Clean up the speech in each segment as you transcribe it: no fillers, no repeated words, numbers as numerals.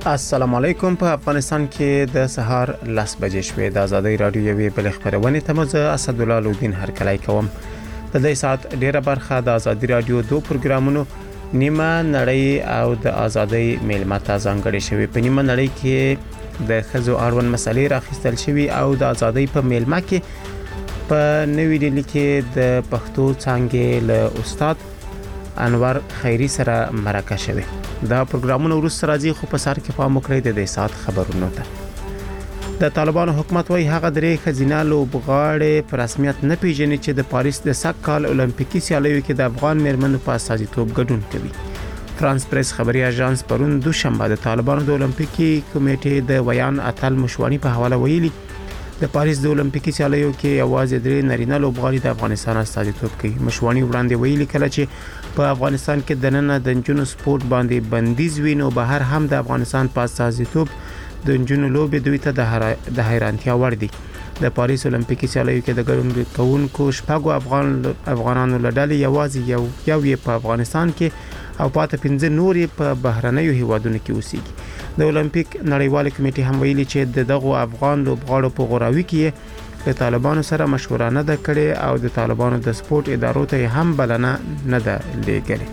السلام علیکم. په افغانستان کې د سهار 10 بجې شوې د آزادۍ رادیو یوې بل خبرونه ته مزه اسدالله لودین هرکلی کوم. د دې سات ډیره برخه د آزادۍ رادیو دوه پروګرامونو نیمه نړۍ او د آزادۍ میلمه ته ځانګړي شوی. په نیمه نړۍ کې د خزو اړوند مسلې راخیستل شوی او د آزادۍ په میلمه کې په نوې ډیلي کې د پښتو څانګې له استاد انور خیری سره مرکه شوی. دا پروګرامونه ورسره راځي خو په سر کې پام وکړئ د دې سات خبرونو ته. د طالبانو حکومت وايي هغه درې خزینه لوبغاړي په رسمیت نه پیژني چې د پاریس د سږکال اولمپیکي سیالیو کې د افغان میرمنو په استازیتوب ګډون کوي. فرانس پریس خبري اژانس پرون دوشنبه د طالبانو د اولمپیکي کمیټې د ویان اتل مشوانی په حواله ویلي د پاریس د اولمپیکي سیالیو کې یوازې درې نارینه لوبغاړي د افغانستان استازیتوب کوي. مشوانی وړاندې ویلي کله چې په افغانستان کې د نن د جنونو سپورت باندې بندیز وینو بهر هم د افغانستان په استازیتوب د جنونو لوبې دوی ته د حیرانتیا وړ دي. د پاریس اولمپیکي سیالیو کې د ګډون کوونکو شپږو افغانانو لړل یوازې یو په افغانستان کې او پاتې 15 نورې په بهرنیو هیوادونو کې اوسېږي. د اولمپیک نړیوال کمیټې هم ویلي چې دغه افغان لوبغاړو په غوراوي کې د طالبانو سره مشوره نه ده کړې او د طالبانو د سپورت ادارو ته هم بلنه نه ده لېږلې.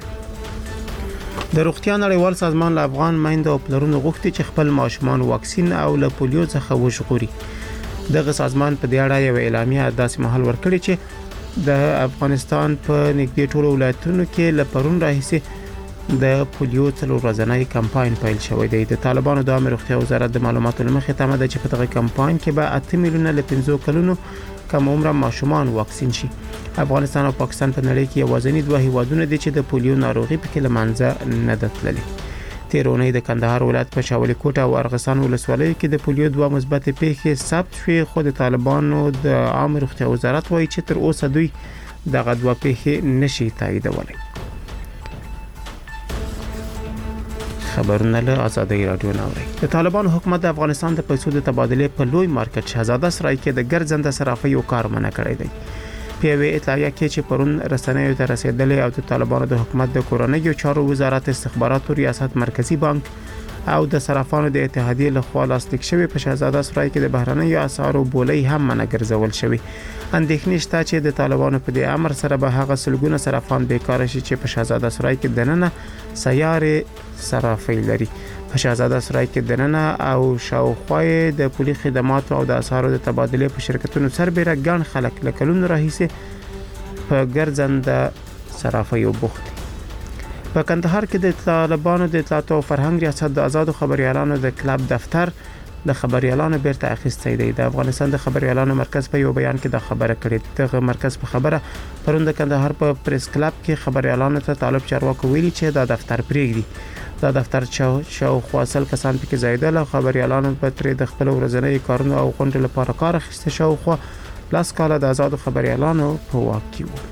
د روغتیا نړیوال سازمان له افغان میندو او پلرونو غوښتي چې خپل ماشومان واکسین او له پولیو څخه وژغوري. دغه سازمان په دې اړه یو اعلامیه داسې مهال ورکړي چې د افغانستان په نږدې ټولو ولایتونو کې له پرون راهیسې د پولیو څلور ورځنی کمپاین پیل شوی دی. د طالبانو د عامه روغتیا وزارت د معلوماتو لمخې تمه ده چې په دغه کمپاین کې به 8 میلیونه له 15 کلونو کم عمره ماشومان واکسین شي. افغانستان او پاکستان په نړۍ کې یوازینی دوه هیوادونه دي چې د پولیو ناروغي په کې لمنځه نه ده تللې. تیرونی د کندهار ولایت په شاولي کوټه او ارغسان ولسوالۍ کې د پولیو دوه مثبت پیښې ثبت شوې خو د طالبانو د عامه روغتیا وزارت وایي چې تر اوسه دوی دغه دوه پیښې نشي تاییدولی. خبرونه له آزادۍ رادیو ناوړي. د طالبانو حکومت د افغانستان د پیسو د تبادلې په لوی مارکیټ شهزاده سرای کې د ګرځنده صرافیو کار منع کړی دی. په وی اطلاعیه کې چې پرون رسنیو ته رسیدلې او د طالبانو د حکومت د کورنیو چارو وزارت استخباراتو ریاست مرکزی بانک او د صرافانو د اتحادیې له خوا لاسلیک شوی په شهزاده سرای کې د بهرنیو اسعارو بولۍ هم منع ګرځول شوی. اندېښنې شته چې د طالبانو په دې امر سره به هغه سلګونه صرافان بیکاره شي چې په شهزاده سرای کې دننه سیارې صرافي لري. په شهزاده سرای کې دننه او شاوخوا د پولي خدماتو او د اسعارو د تبادلې په شرکتونو سربېره ګڼ خلک له کلونو راهیسې په ګرځنده صرافیو بوخت دي. په کندهار کې د طالبانو د اطلاعات او فرهنګ ریاست د آزادو خبريالانو د کلب دفتر د خبريالانو بیرته اخیستی دی. د افغانستان د خبريالانو مرکز په یو بیان کې د خبره کړې. دغه مرکز په خبره پرون د کندهار په پریس کلب کې خبريالانو ته طالب چارواکو ویلي چې دا دفتر پریږدي. دا دفتر شاوخوا سل کسان پکې زیاتل او خبريالانو په ترې د خپل ورځنی کارونو او غونډو لپاره کار اخیسته. شاوخوا 10 کال د آزادو خبريالانو په واک کې وو.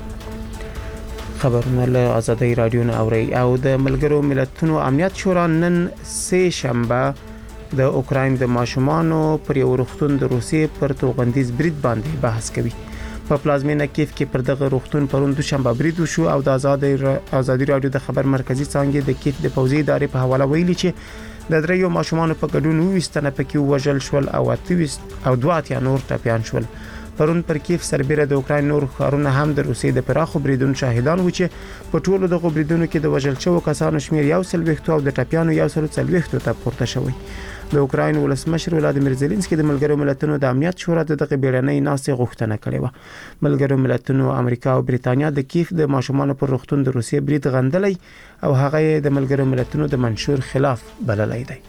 خبرونه له آزادۍ رادیو نه اوري. او د ملګرو ملتونو امنیت شورا نن سه شنبه د اوکراین د ماشومانو پر یو روغتون د روسیې پر توغندیز برید باندې بحث کوي. په پلازمینه کیف کې پر دغه روغتون پرون دوشنبه برید وشو او د آزادۍ رادیو د خبر مرکزی څانګې د کیف د پوځي ادارې په حواله ویلي چې د دریو ماشومانو په ګډون 20 تنه پکې وژل شول او 28 نور ټپيان شول. پرون پر کیف سربېره د اوکراین نور ښارونه هم د روسیې د پراخو بریدونو شاهدان و چې په ټولو دغه بریدونو کې د وژل شوو کسانو شمیر 140 او د ټپيانو 140 ته پورته شوی. د اوکراین ولسمشر ولادیمیر زيلنسکي د ملګرو ملتونو د امنیت شورا دغه بیړنۍ ناستې غوښتنه کړې و. ملګرو ملتونو امریکا او بریتانیا د کیف د ماشومانو پر روغتون د روسیې برید غندلی او هغه د ملګرو ملتونو د منشور خلاف بللی دی.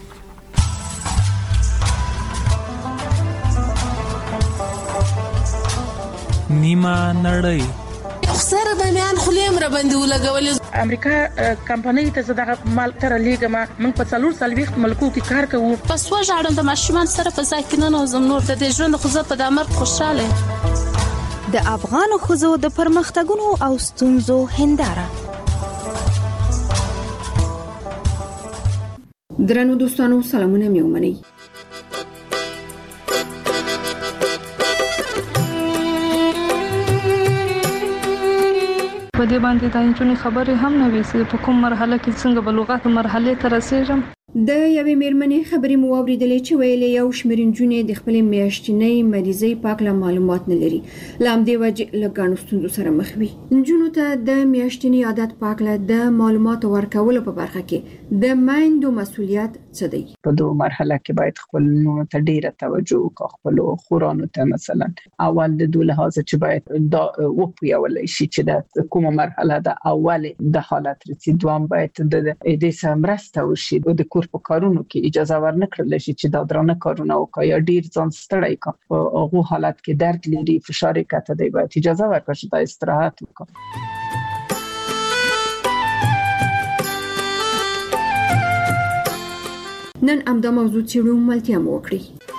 نیمه نړۍ سره د میان خلیم را باندې ولګول. امریکا کمپنۍ ته زداغه مال تر لیګما موږ په څلور سالويخت ملکو کې کار کوو. پس وژاړم د ماشومان سره په ځای کې نه نوزم نور د دې ژوند خو زه په دامر خوشاله. د افغان خزو د پرمختګونو او ستونزو هنداره. درنو دوستانو سلامونه مې ومنئ. په دې باندې د انټرنیټ خبرې هم نه وې چې په کوم مرحله کې څنګه بلوغات مرحله ته رسیدم. د یوې میرمنې خبرې مو واوریدلې چې ویلې یو شمېر نجونې د خپلې میاشتنۍ مریضۍ پاکله معلومات نه لري، له همدې وجې له ګڼو ستونزو سره مخ وي. نجونو ته د میاشتنۍ عادت پاکله د معلوماتو ورکولو په برخه کې د میندو مسؤلیت څه دی؟ په دوه مرحله کې باید خپل نونو ته ډیره توجه وکړو، خپل خورانو ته مثلا اول د دوه لحاظ چې باید دا وپویول شي چې د کومه مرحله د اول د حالت رسید، دوام باید د دې سمرسته وشي د کور په کارونو کې اجازه ورنکړل شي چې دا درانه کارونه وکړي یا ډیر ځان ستړی کړي. په هغه حالت کې درد لري، فشار کته دی، باید اجازه ورکړي چې دا استراحت وکړي. نن همدا موضوع څېړو، ملتیا مو وکړي.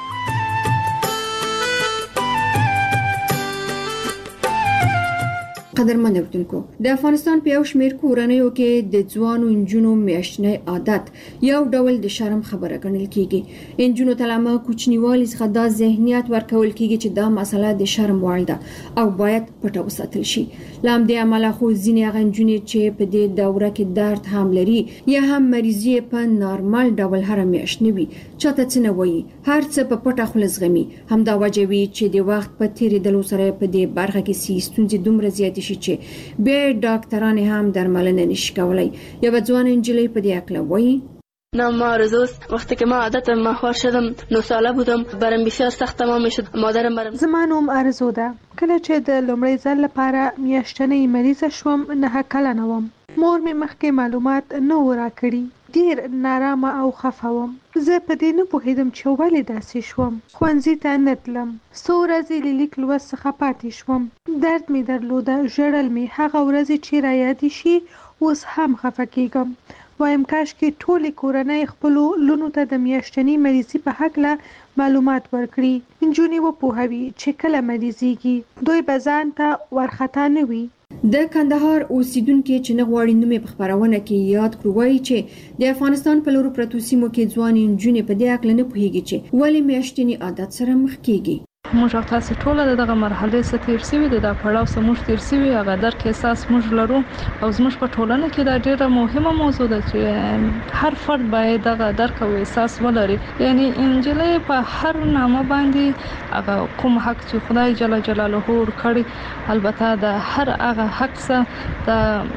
قدرمن اوریدونکو، د افغانستان په یو شمېر کورنیو کې د ځوانو نجونو میاشتنۍ عادت یو ډول د شرم خبره ګڼل کیږي. نجونو ته له کوچنیوالي څخه دا ذهنیت ورکول کیږي چې دا مسله د شرم وړ ده او باید پټه وساتل شي. له همدې امله خو ځینې هغه نجونې چې په دې دوره کې درد هم لري یا هم مریضي په نارمل ډول هر میاشت نه وي، چاته څه نه وایي، هر څه په پټه خوله زغمي. همدا وجه وي چې د وخت په تیریدلو سره په دې برخه کې ستونزې دومره زیاتې شي چې بیا ډاکټران هم درملنه نشي کولای. یو ځوان انجلۍ په دې اړه وایي: نام آرزوست. وقتی که ما عادت ماهوار شدم 9 ساله بودم، برام بسیار سخت تمام شد. مادرم برام زما نوم آرزو ده. کله چې د لومړي ځل لپاره میاشتنۍ مریضه شوم 9 کلنه وم. مور مې مخکې معلومات نه و راکړي. ډیر نارامه او خفه وم. زه په دې نه پوهېدم چې ولې داسې شوم. ښوونځي ته نه تلم. څو ورځې له لیک لوست څخه پاتې شوم. درد مې درلوده، ژړل مې. هغه ورځې چې رایادې شي اوس هم خفه کېږم. وایم کاشکې ټولې کورنۍ خپلو لونو ته د میاشتنۍ مریضۍ په هکله معلومات ورکړي، نجونې وپوهوي چې کله مریضېږي، دوی به ځان ته ورخطا نه وي. د کندهار اوسیدونکو چې نه غواړي نومې په خبرونه کې یاد کړو، وایي چې د افغانستان په لورو پرتو سیمو کې ځوانې نجونې په دې اړه نه پوهېږي چې ولې میاشتني عادت سره مخ کېږي. موږ او تاسو ټول دغه مرحله څخه تیر شوي دي، دا پړاو سره موږ تیر شوي، هغه درک احساس موږ لرو او زموږ په ټولنه کې دا ډیره مهمه موضوع ده چې هر فرد باید دغه درک او احساس ولري. یعنی انجلۍ په هر نامه باندې هغه کوم حق چې خدای جل جلاله ورکړي، البته د هر هغه حق څخه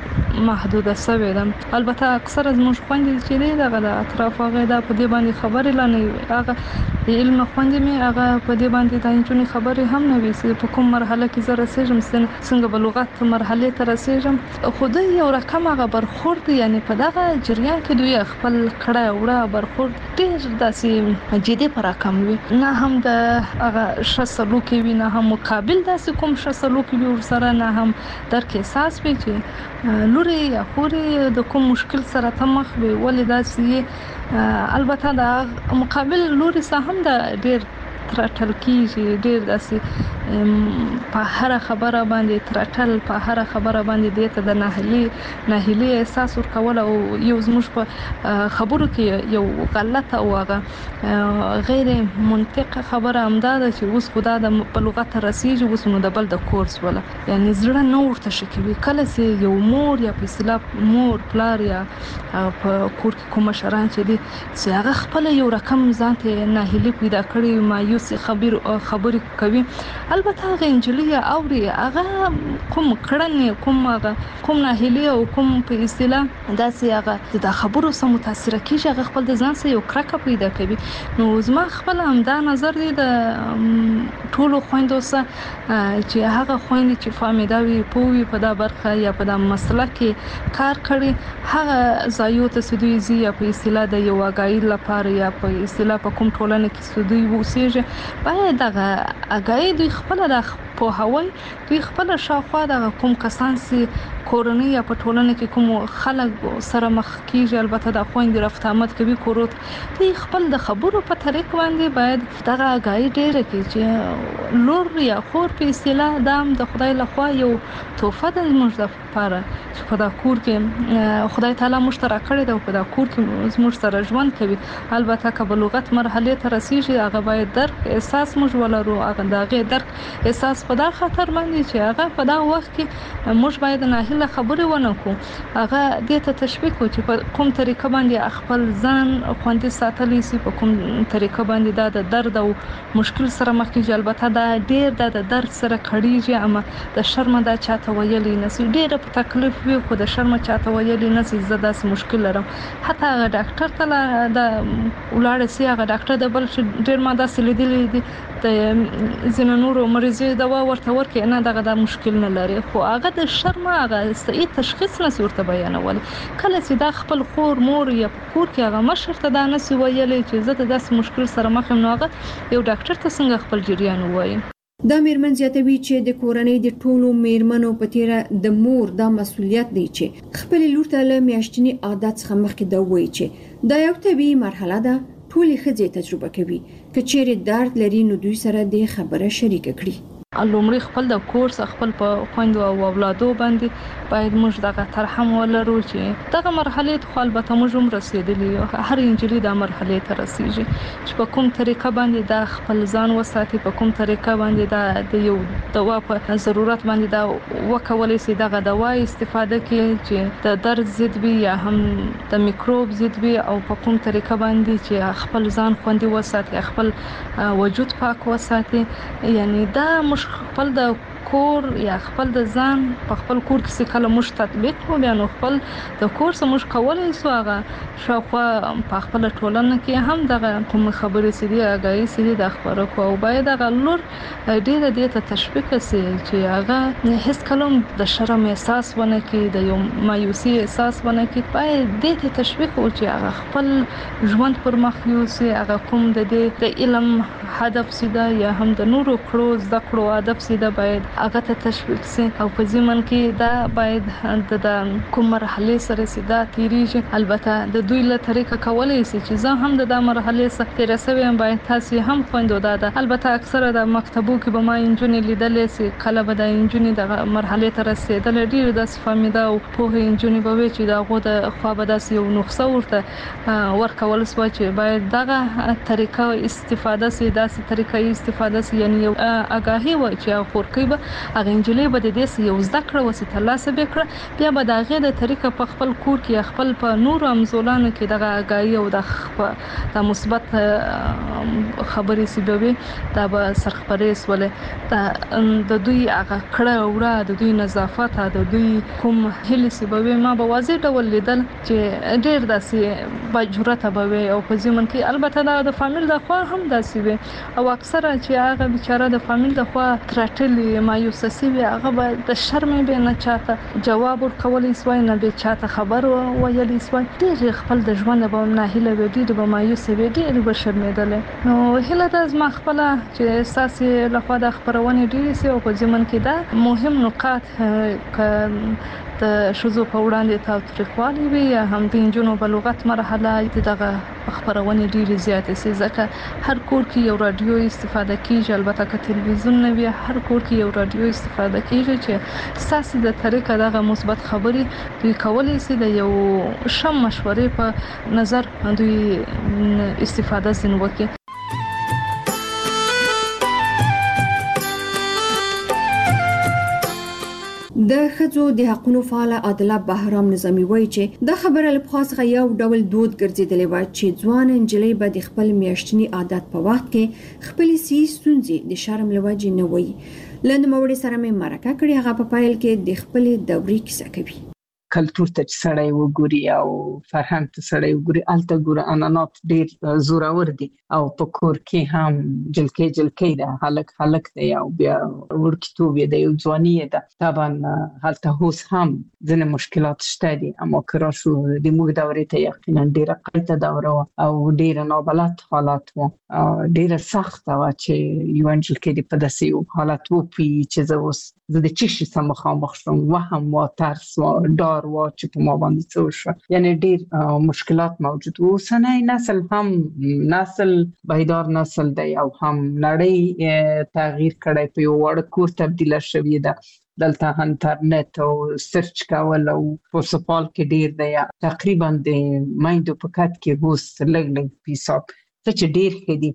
د محدوده شوی ده. البته اکثره زموږ خويندې چې دي دغه د اطراف هغه د په دې باندې خبرې لنه هغه د علم خويندې مې هغه په دې باندې د انجونی خبرې هم نه وي چې په کوم مرحله کې زه رسېږم، څنګه به لغت مرحله ته رسېږم. خو د یو رقم هغه برخورد، یعنی په دغه جریان کې دوی خپل کړه وړه برخورد ډېر داسې جدي پر رقم وي، نه هم د هغه ښه سلوک وي، نه هم مقابل داسې کوم ښه سلوک وي ورسره، نه هم درک احساس وي چې لوري یا خوري د کوم مشکل سره ته مخ وي، ولې داسې. البته د مقابل لوري سره هم د ډېر ترټل کیږي، ډېر داسې په هر خبره باندې ترټل، په هر خبره باندې دته د ناهیلي احساس ورکول او یو زموږ په خبرو کې یو غلطه او هغه غیر منطقه خبره همدا ده چې اوس خدا د په لغت رسیږي، اوس نو د بل د کورس ولا یعنی زړه نه ورته شکوي. کله چې یو مور یا په اصطلاح مور پلار یا په کور کې کوم شران چې دي چې هغه خپل یو رقم ځان ته ناهیلي پیدا کړي، مایوس خبرې کوي، البته هغه انجلۍ اوري هغه کوم کړنې کوم ناهیلي او کوم په اصطلاح داسې هغه د خبرو سره متاثر کیږي، هغه خپل د ځان سره یو کرکه پیدا کوي. نو زما خپل همدا نظر دی د ټولو خويندو سره چې هغه خويندې چې فامیدا وي پوي په دا برخه یا په دا مسله کې کار کړي، هغه ځایو ته سدوی زی یا په اصطلاح د یو اگایي لپاره یا په اصطلاح په کوم ټولنه کې سدوی وسیږي، باید دغه اگایي دوی خپل د په هوای دوی خپل شاوخوا د کوم کسان سي کورنۍ یا په ټولنه کې کوم خلک سره مخ کیږي، البته د خويندې رفت آمد کوي کوروت، دوی خپل د خبرو په طریق باندې باید دغه اگایي ډیره کې چې لور یا خور په اصطلاح دام د خدای لخوا یو تحفه د موږ لپاره چې په دا کور کې خدای تعالی مشترک کړی دی او په دا کور کې موږ سره ژوند کوي. البته که په لغت مرحله ته رسیږي هغه باید درک احساس موږ ولرو، هغه دغه درک احساس په دا خطر باندې چې هغه په دا وخت کې موږ باید نه مستقله خبرې ونه کو هغه دې ته تشویق و چې په کوم طریقه باندې خپل ځان خوندي ساتلی سي په کوم طریقه باندې د درد او مشکل سره مخ کیږي البته دا ډیر د درد سره کړيږي اما د شرم دا چاته ویلي نسی ډیر په تکلیف وي خو د شرم چاته ویلي نسی زدا مشکل لرم حتی هغه ډاکټر ته د ولاړ سي هغه ډاکټر د بل ډیر ماده سلیدلې دي د زینونورو مریضي دوا ورته ورکې نه دغه د مشکل نه لري خو هغه د شرم هغه صحیح تشخیص نه ورته بیانول کله چې د خپل خور مور یا کور کې هغه مشر ته دا نسی ویلي چې زه د داس مشکل سره مخ یم نو هغه یو ډاکټر ته څنګه خپل جریان وایي دا میرمن زیاتوي چې د کورنۍ د ټولو میرمنو په تیره د مور دا مسولیت دی چې خپل لور ته له میاشتنی عادت څخه مخکې دا وایي چې دا یو طبيعي مرحله ده ټولې ښځې تجربه کوي که چیرې درد لري نو دوی سره د خبره شریک کړي لومړی خپل د کورس خپل په خويندو او اولادو باندې باید موږ دغه ترحم ولرو چې دغه مرحله ته البته موږ هم رسیدلی هر انجلي د مرحله ته رسیږي چې په کوم طریقه باندې د خپل ځان وساتي په کوم طریقه باندې د یو دوا په ضرورت باندې دا وکولای شي دغه دوا استفاده کوي چې د درد ضد وي یا هم د میکروب ضد وي او په کوم طریقه باندې چې خپل ځان خوندي وساتي خپل وجود پاک وساتي یعنی دا خپل د کور یا خپل د ځان په خپل کور کې کله مش تطبیق و بیا نو خپل د کور سم مش کولای سو هغه شاوخوا په خپل ټولنه کې هم دغه کوم خبرې سي دي هغه سي دي د خبرو کو او باید هغه لور ډیره ته تشویق سي چې هغه هیڅ کلم د شرم احساس ونه کې د یو مایوسي احساس ونه کې باید ته تشویق او چې هغه خپل ژوند پر مخ یوسي هغه کوم د علم هدف سي دا یا هم د نورو کړو زده کړو هدف سي دا باید هغه ته تشویق سي او په ځمن کې دا باید د کوم مرحله سره سیده تیریږي البته د دوی له طریقه کولای شي چې زه هم د مرحله سره تیر سویم باید تاسو هم خوندو دا البته اکثره د مکتبو کې به ما انجونی لیدلې سي کله به د انجونی د مرحله ته رسیدل ډیر د فهمیدا او په انجونی به چې دا غو د خو به د یو نقصه ورته ورکول سو چې باید دغه طریقه استفاده سي داسې طریقې استفاده سي یعنی یو آگاهی و چې خورکې به هغه انجلې به د دې یو زده کړه وسیته لاسه بکړه بیا به د هغه د طریقه په خپل کور کې خپل په نور امزولانو کې دغه آگاهی او د مثبت خبرې سببي دا به سرخپرې سولې د دوی هغه کړه وړه د دوی نظافت د دوی کوم هلي سببي ما به واضح ډول لیدل چې ډېر داسې بجرته به او په ځمن کې البته د فامیل د خوا هم داسې وي او اکثره چې هغه بیچاره د فامیل د خوا ترټلي مایوسه وي هغه به د شرم به نه چاته جواب ورکولای سوای نه به چاته خبر ویلی سوای ډېر خپل د ژوند به نه هله وي ډېر به مایوسه وي ډېر به شرمېدل نو هله د ما خپل چې اساسي لخوا د خبرونه ډېر سي او په ځمن کې دا مهم نقاط د شذو په وړاندې تاوتریخوالي وي یا هم د انجونو بلوغت مرحله دغه خبرونه ډېر زیات سي ځکه هر کور کې یو رادیو استفاده کیږي البته که تلویزیون نه وي هر کور کې یو رادیو استفاده کیږي چې اساسي د طریقه دغه مثبت خبرې دوی کولای شي د یو شم مشورې په نظر دوی استفاده زین وکړي د ښځو د حقوقو فعال عادله بهرام نظامی وایي چې د خبره له خاصه یو ډول دود ګرځیدلی و چې ځوان انجلۍ به د خپل میاشتنی عادت په وخت کې خپل سیاسي ستونزې د شرم لوجې نه وایي لنډ موړي سره مې مرکه کړې هغه په پایل کې د خپل دورې کیسه کوي کلتور ته سړی وګوري او فرهنګ ته سړی وګوري الته ګوره انانات ډیر زورور دي او په کور کې هم جلکې ده هلک دی او بیا ورکتوب دی او ځواني ده طبعا هلته هوس هم ځنه مشکلات شته دي اما کرا شو د موږ دورې ته یقینا ډیره قیته دوره او ډیره نابلد حالات وو ډیره سخت و چې یو انجلکې په داسې حالت وو چې زه د چشي سم مخامخ شوم وهم و ترس و ډار و چې په ما باندې څه وشو یعنی ډیر مشکلات موجود وو اوسنی نسل بیدار نسل دی او هم نړۍ تغییر کړی په یو وړ کور تبدیل شوی ده دلته انټرنیټ او سرچ کول او په سپال کې ډیر دی تقریبا د مایندو په کټ کې اوس لګ پیساب څه چې ډیر خدي